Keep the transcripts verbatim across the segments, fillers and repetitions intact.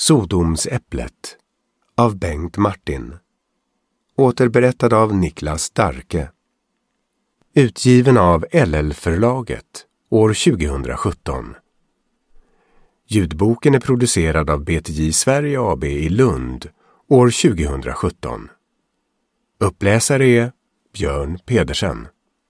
Sodomsäpplet av Bengt Martin. Återberättad av Niklas Darke. Utgiven av L L-förlaget år tjugohundrasjutton. Ljudboken är producerad av B T J Sverige A B i Lund år tjugohundrasjutton. Uppläsare är Björn Pedersen.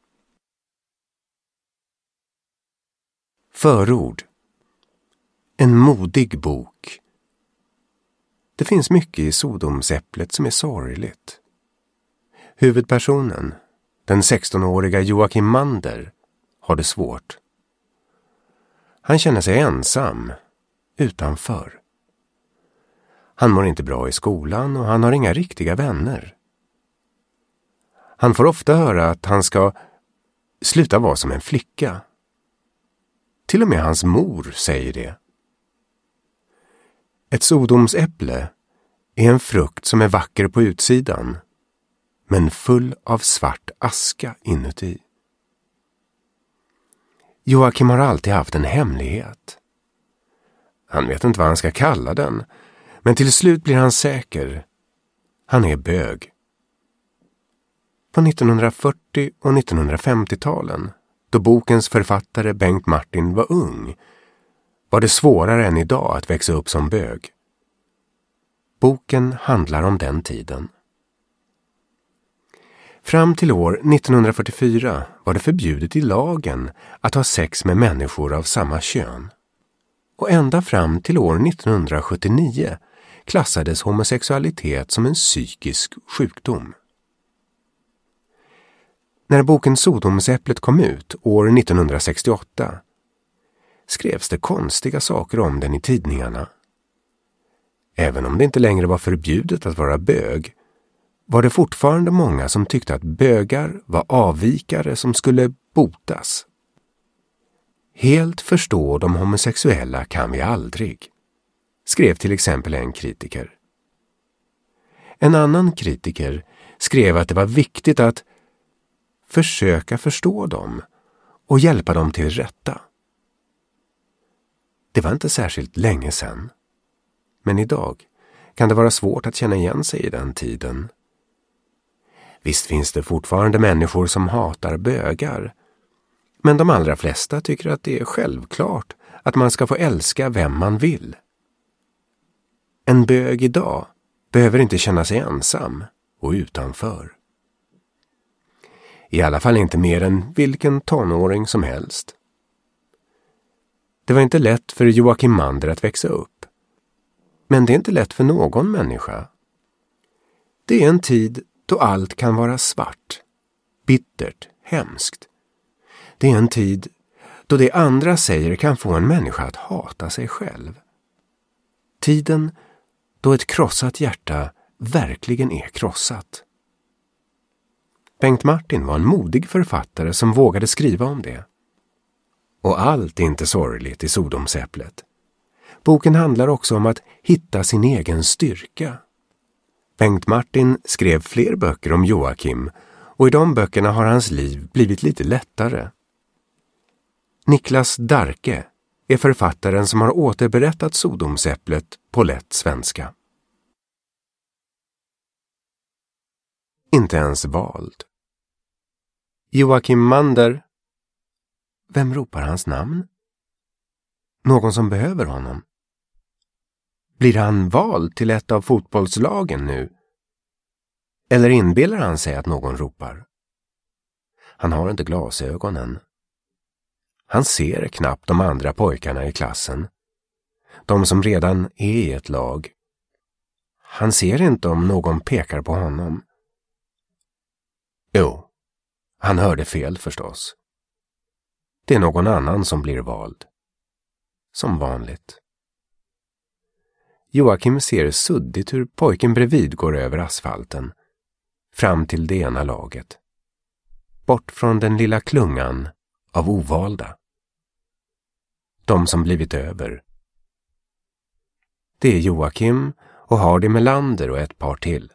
Förord. En modig bok. Det finns mycket i Sodomsäpplet som är sorgligt. Huvudpersonen, den sextonåriga Joakim Mander, har det svårt. Han känner sig ensam, utanför. Han mår inte bra i skolan och han har inga riktiga vänner. Han får ofta höra att han ska sluta vara som en flicka. Till och med hans mor säger det. Ett sodomsäpple är en frukt som är vacker på utsidan, men full av svart aska inuti. Joakim har alltid haft en hemlighet. Han vet inte vad han ska kalla den, men till slut blir han säker. Han är bög. På nittonhundrafyrtio- och nittonhundrafemtio-talen, då bokens författare Bengt Martin var ung, var det svårare än idag att växa upp som bög. Boken handlar om den tiden. Fram till år nittonhundrafyrtiofyra var det förbjudet i lagen att ha sex med människor av samma kön. Och ända fram till år nittonhundrasjuttionio klassades homosexualitet som en psykisk sjukdom. När boken Sodomsäpplet kom ut år nittonhundrasextioåtta skrevs det konstiga saker om den i tidningarna. Även om det inte längre var förbjudet att vara bög, var det fortfarande många som tyckte att bögar var avvikare som skulle botas. Helt förstå de homosexuella kan vi aldrig, skrev till exempel en kritiker. En annan kritiker skrev att det var viktigt att försöka förstå dem och hjälpa dem till rätta. Det var inte särskilt länge sedan. Men idag kan det vara svårt att känna igen sig i den tiden. Visst finns det fortfarande människor som hatar bögar. Men de allra flesta tycker att det är självklart att man ska få älska vem man vill. En bög idag behöver inte känna sig ensam och utanför. I alla fall inte mer än vilken tonåring som helst. Det var inte lätt för Joakim Mander att växa upp. Men det är inte lätt för någon människa. Det är en tid då allt kan vara svart, bittert, hemskt. Det är en tid då det andra säger kan få en människa att hata sig själv. Tiden då ett krossat hjärta verkligen är krossat. Bengt Martin var en modig författare som vågade skriva om det. Och allt är inte sorgligt i Sodomsäpplet. Boken handlar också om att hitta sin egen styrka. Bengt Martin skrev fler böcker om Joakim och i de böckerna har hans liv blivit lite lättare. Niklas Darke är författaren som har återberättat Sodomsäpplet på lätt svenska. Inte ens vald. Joakim Mander. Vem ropar hans namn? Någon som behöver honom. Blir han vald till ett av fotbollslagen nu? Eller inbillar han sig att någon ropar? Han har inte glasögonen. Han ser knappt de andra pojkarna i klassen. De som redan är i ett lag. Han ser inte om någon pekar på honom. Jo, han hörde fel förstås. Det är någon annan som blir vald. Som vanligt. Joakim ser suddigt hur pojken bredvid går över asfalten. Fram till det ena laget. Bort från den lilla klungan av ovalda. De som blivit över. Det är Joakim och Hardy Melander och ett par till.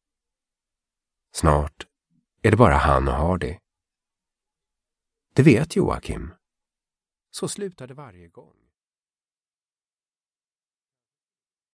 Snart är det bara han och Hardy. Det vet Joakim. Så slutar det varje gång.